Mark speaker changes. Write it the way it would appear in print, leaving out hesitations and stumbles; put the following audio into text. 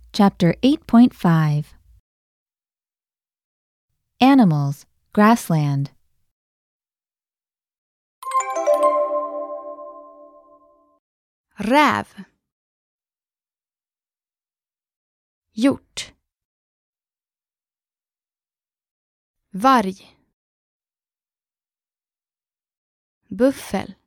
Speaker 1: Chapter 8.5 Animals, Grassland.
Speaker 2: Räv. Hjort. Varg. Buffel.